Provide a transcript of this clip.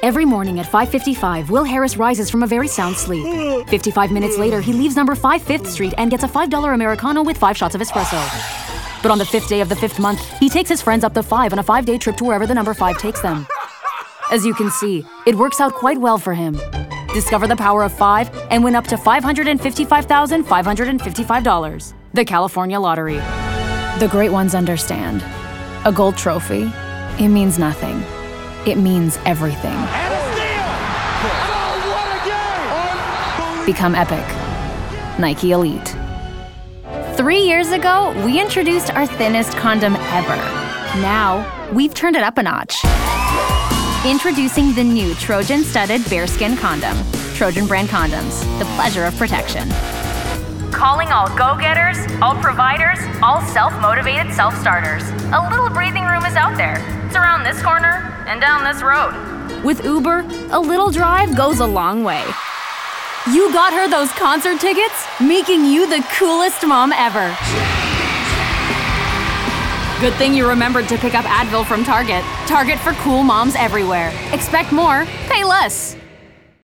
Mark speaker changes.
Speaker 1: Every morning at 5:55, Will Harris rises from a very sound sleep. 55 minutes later, he leaves number 5 5th Street and gets a $5 Americano with 5 shots of espresso. But on the 5th day of the 5th month, he takes his friends up the 5 on a 5-day trip to wherever the number 5 takes them. As you can see, it works out quite well for him. Discover the power of 5 and win up to $555,555. The California Lottery. The great ones understand. A gold trophy, it means nothing. It means everything.
Speaker 2: And a steal! Oh, what a game!
Speaker 1: Become epic. Nike Elite. 3 years ago, we introduced our thinnest condom ever. Now, we've turned it up a notch. Introducing the new Trojan studded bearskin condom. Trojan brand condoms, the pleasure of protection. Calling all go-getters, all providers, all self-motivated self-starters. A little breathing room is out there. It's around this corner and down this road. With Uber, a little drive goes a long way. You got her those concert tickets, making you the coolest mom ever. Good thing you remembered to pick up Advil from Target. Target for cool moms everywhere. Expect more, pay less.